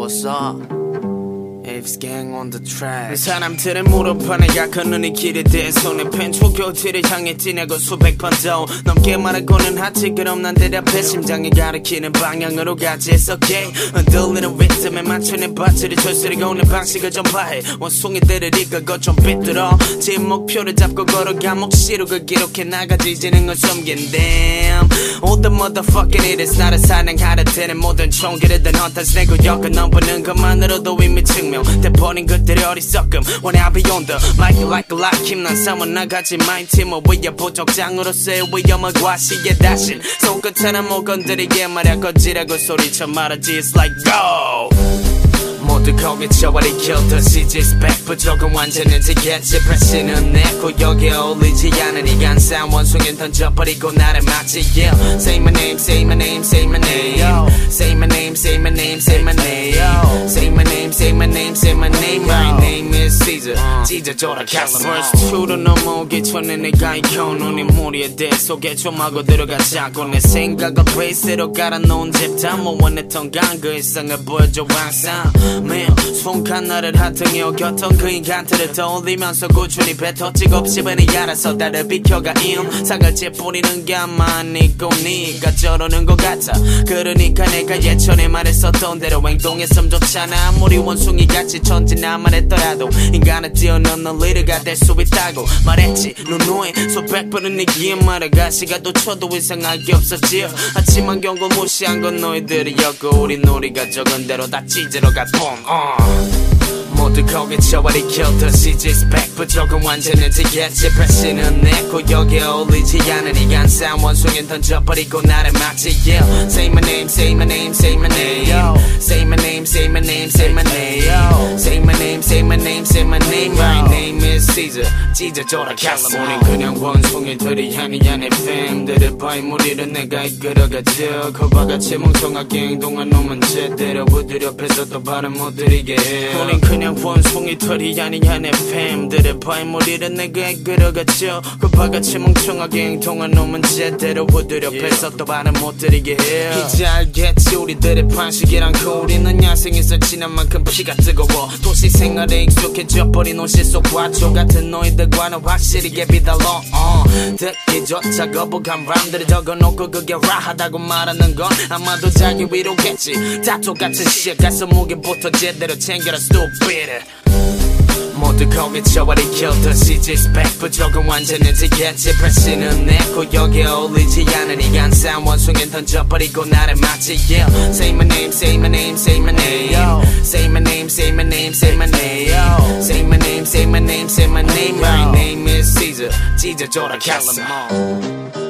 먹었어. Apes gang on the track. 사람들은 물어봐 내가 걷는 이 길에 대해 손에 펜 초교지를 향해 지내고 수백 번 더 넘게 말하고는 하지. 그럼 난 대답해. 심장이 가리키는 방향으로 가지. It's okay. 흔들리는 리듬에 맞춰 내 바지를 철수리고 내 방식을 전파해. 원숭이들을 이끌고 좀 삐뚤어 제 목표를 잡고 걸어가 몫이룩을 기록해 나가지. 지는 걸 숨긴 damn. All the motherfucking it is not a 사냥하려 되는 모든 총기를 든 헌터스 내 구역을 넘보는 것만으로도 이미 증명 대버린 것들의 어리석음. When I be on the mic like a lot 힘난 싸움 나가지 마인 팀을 위해 보적장으로서의 위험을 과시해 다신 손끝에는 못 건드리게 말야 거지라고 소리쳐 말하지. It's like go 모두 거기 저와리 켜더 CG's back 부족은 완전해지겠지. 프레시는 내 구역에 어울리지 않으니 간사한 원숭이는 던져버리고 나를 맞지. Yeah. Say my name, say my name, say my name. Say my name, say my name, say my name. Say my name, say my name, say my name. My name is Caesar. 찢어져라 calm. Verse 2로 넘어오기 전에 내가 익혀온 눈이 무리에 대 속에 좀 하고 들어가자고. 내 생각을 베이스로 깔아놓은 집 다 못 원했던 그 이상을 보여줘 항상. 매일 손간 나를 하등에 어겼던 그 인간들을 떠올리면서 꾸준히 뱉었지. 곱씹으니 알아서 나를 비켜가 상을 찌푸리는 게 아마 아니고 네가 저러는 것 같아. 그러니까 내가 예전에 말했었던 대로 행동했으면 좋잖아. 아무리 원숭이같이 천진난만 했더라도 인간을 뛰어넘는 리더가 될 수 있다고 말했지. 누누이 수백 번은 네 귀에 말해가 시간도 쳐도 이상할 게 없었지. 하지만 경고 무시한 건 너희들이었고 우리 놀이가 적은 대로 다 찢으러 가 모두 거기 저와리 켜더 CG's back 부족은 완전해지겠지. 프레시는 내 구역에 어울리지 않으니 간사한 원숭이는 던져버리고 나를 맞지. Yeah. Say my name, say my name, say my name. Say my name, say my name, say my name. Say my name, say my name, say my name. My name is Caesar. 찢어져라 calm. 그냥 원숭이들이 아니야 내 팬들의 바위무리를 내가 이끌어가죠. 거봐같이 멍청하게 행동한 놈은 제대로 부드려 패서 또 발을 못 들이게 해. 우린 그냥 원숭이들이 아니야 내 팬들의 바위무리를 내가 이끌어가죠. 거봐같이 멍청하게 행동한 놈은 제대로 부드려 패서 또 발을 못 들이게 해. 이제 알겠지 우리들의 방식이란 거. 우리는 야생에서 지난 만큼 피가 뜨거워. 도시 생활에 익숙해져 버린 온실 속 과초 같은 너희들과는 확실히 갭이 달라. 듣기조차 거북한 람들이 적어놓고 그게 라하다고 말하는 건 아마도 자기 위로겠지. 다 똑같은 shit 가서 무게부터 제대로 챙겨라 stupid. 모두 거기 저와리 켜더 CG's back 부족은 완전해지겠지. 프레시는 내 구역에 어울리지 않으니 간사한 원숭이는 던져버리고 나를 맞지. Yeah. Say my name, say my name, say my name. Say my name, say my name, say my name. Say my name, say my name, say my name. My name is Caesar. 찢어져라 calm.